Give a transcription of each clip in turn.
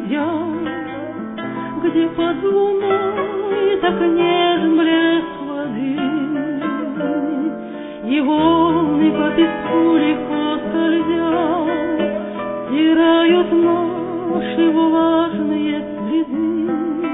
дождя, где под луной так нежен блеск воды, и волны по песку легко скользя стирают наши влажные следы.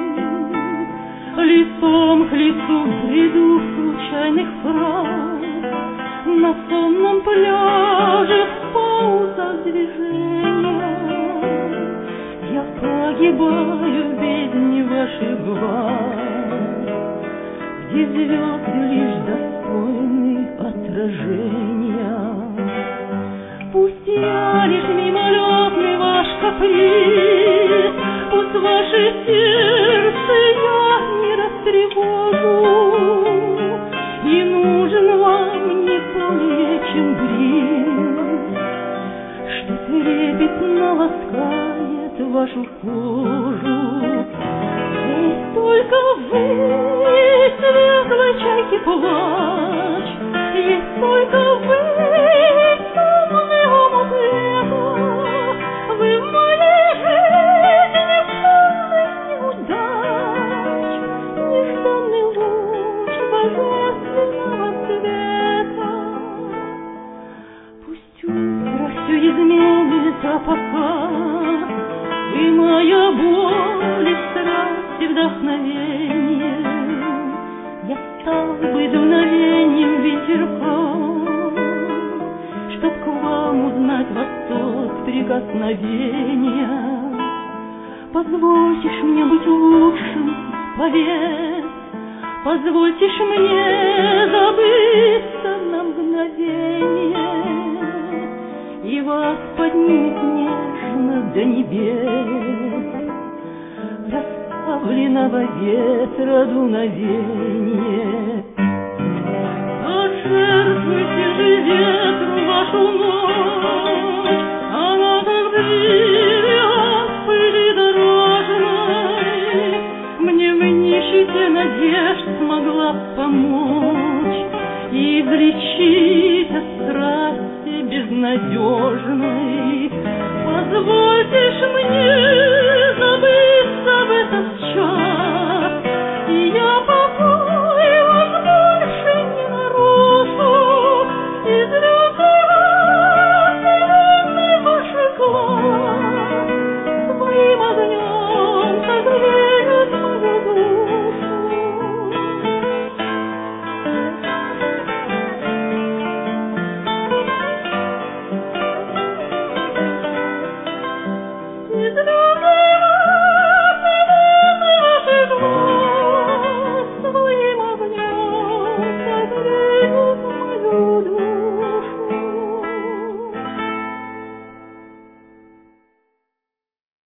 Лицом к лицу бреду случайных фраз на сонном пляже в паузах движения. Я погибаю в бездне ваших глаз, где звезды лишь достойны отражения. Пусть я лишь мимолетный ваш каприз, пусть ваше сердце я не растревожу, и нужен вам не более, чем бриз, что трепетно ласкает вашу кожу. Есть только вы, светлой чайки плач, есть только вы, темный омут лета. Вы в моей жизни полной неудач, нежданный луч божественного света. Пусть утро все изменит, а пока вы моя боль и страсть и вдохновение. Я стал бы дуновением ветерка, чтоб к вам узнать восток прикосновения. Позвольте ж мне быть лучшим из повес, позвольте ж мне забыться на мгновение, и вас поднимет нежно до небес расставленного ветра дуновение. Пожертвуйте же ветру вашу ночь, она как бриллиант в пыли дорожной мне в нищете надежд смогла помочь и излечить от страсти безнадежной. Позвольте ж мне